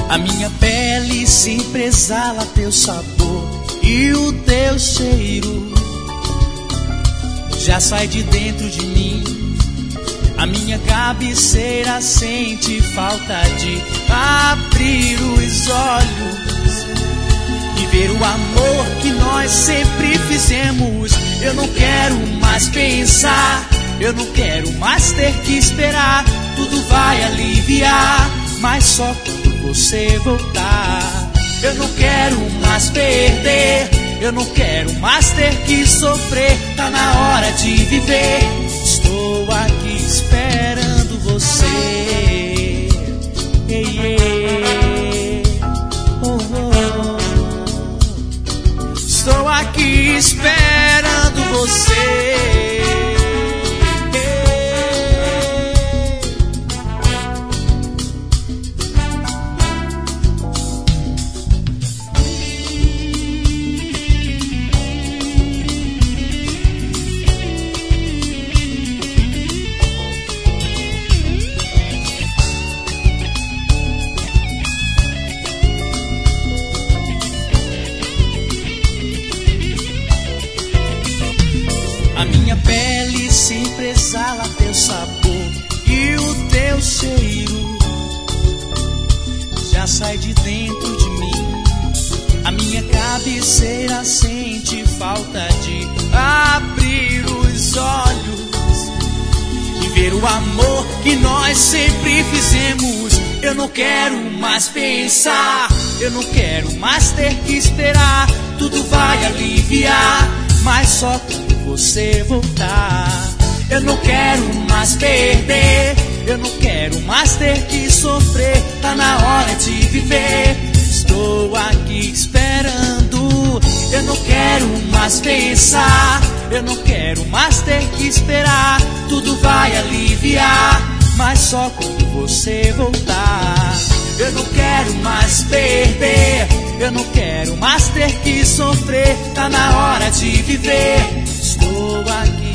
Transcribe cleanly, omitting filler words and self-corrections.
A minha pele sempre exala teu sabor e o teu cheiro já sai de dentro de mim. A minha cabeceira sente falta de abrir os olhos e ver o amor que nós sempre fizemos. Eu não quero mais pensar, eu não quero mais ter que esperar. Tudo vai aliviar, mas só quando você voltar. Eu não quero mais perder, eu não quero mais ter que sofrer. Tá na hora de viver, estou aqui esperando você. Oh, oh. Estou aqui esperando você. A minha pele sempre exala teu sabor e o teu cheiro já sai de dentro de mim. A minha cabeceira sente falta de abrir os olhos e ver o amor que nós sempre fizemos. Eu não quero mais pensar, eu não quero mais ter que esperar. Tudo vai aliviar, mas só quando você voltar. Eu não quero mais perder, eu não quero mais ter que sofrer. Tá na hora de viver, estou aqui esperando. Eu não quero mais pensar, eu não quero mais ter que esperar. Tudo vai aliviar, mas só quando você voltar. Eu não quero mais perder, eu não quero mais ter que sofrer. Tá na hora de viver, estou aqui